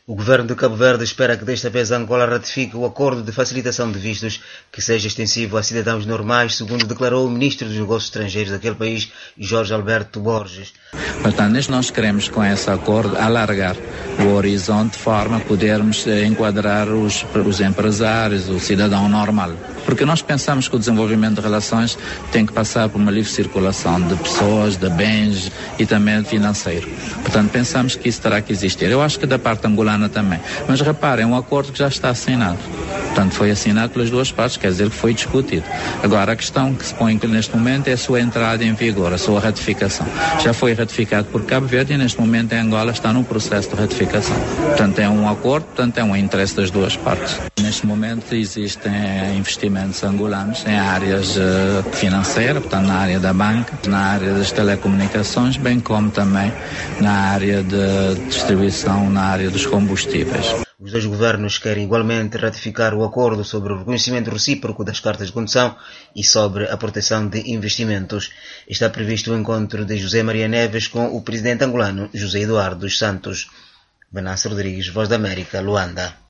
O governo de Cabo Verde espera que desta vez Angola ratifique o acordo de facilitação de vistos que seja extensivo a cidadãos normais, segundo declarou o ministro dos Negócios Estrangeiros daquele país, Jorge Alberto Borges. Portanto, nós queremos com esse acordo alargar o horizonte de forma a podermos enquadrar os empresários, o cidadão normal. Porque nós pensamos que o desenvolvimento de relações tem que passar por uma livre circulação de pessoas, de bens e também financeiro. Portanto, pensamos que isso terá que existir. Eu acho que da parte angolana também. Mas reparem, é um acordo que já está assinado. Portanto, foi assinado pelas duas partes, quer dizer que foi discutido. Agora, a questão que se põe neste momento é a sua entrada em vigor, a sua ratificação. Já foi ratificado por Cabo Verde e neste momento em Angola está num processo de ratificação. Portanto, é um acordo, portanto, é um interesse das duas partes. Neste momento existem investimentos angolanos em áreas financeiras, portanto, na área da banca, na área das telecomunicações, bem como também na área de distribuição, na área dos combustíveis. Os dois governos querem igualmente ratificar o acordo sobre o reconhecimento recíproco das cartas de condução e sobre a proteção de investimentos. Está previsto o encontro de José Maria Neves com o presidente angolano José Eduardo dos Santos. Venâncio Rodrigues, Voz da América, Luanda.